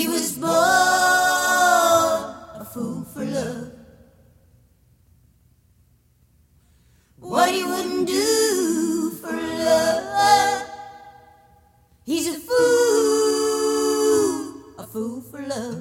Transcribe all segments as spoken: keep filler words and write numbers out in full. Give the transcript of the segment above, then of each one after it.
He was born a fool for love. What he wouldn't do for love. He's a fool, a fool for love.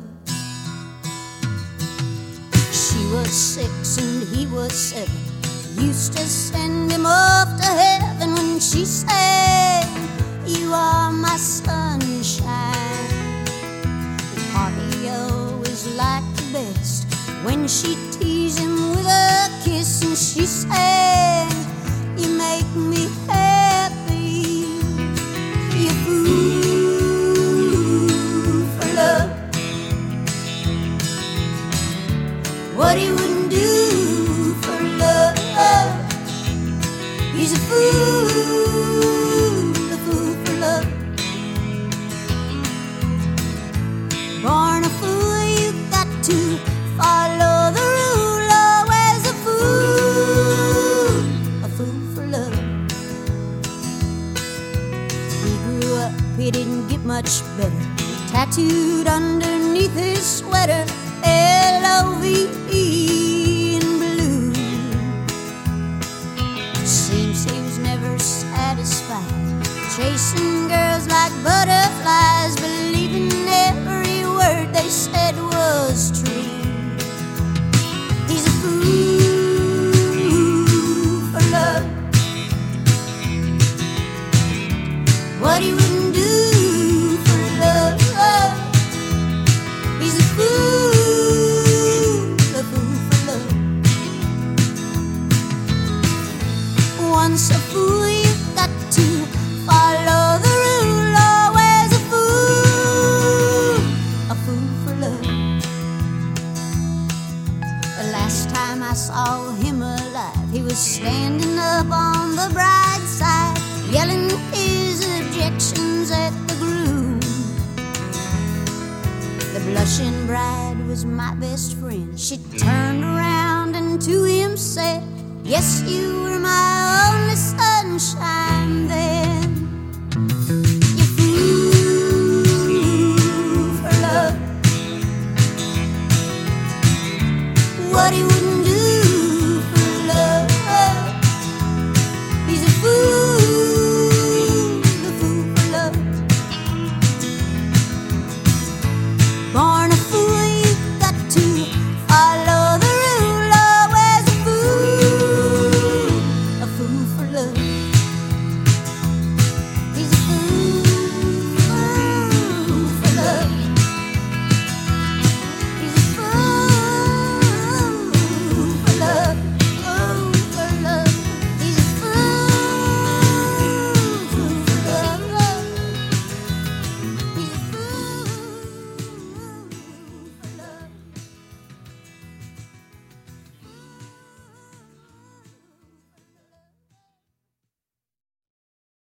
She was six and he was seven. Used to send him off to heaven when she said, "You are my sunshine." The part he always liked the best when she teased him with a kiss, and she said, "You make me happy, you fool for love." What he wouldn't do for love. He's a fool, a fool for love. Born a fool, you got to follow the rule. Always a fool, a fool for love. He grew up, he didn't get much better. Tattooed underneath his sweater, L O V E in blue. Seems he was never satisfied, chasing girls like butterflies, believing every word they said was true. He's a fool for love. What he wouldn't do for love. He's a fool, a fool for love. Once a fool, you've got to follow the rule. Always a fool, a fool for love. The last time I saw him alive, he was standing up on the bride's side, yelling his objections at the groom. The blushing bride was my best friend. She turned around and to him said, "Yes, you were my only sunshine then."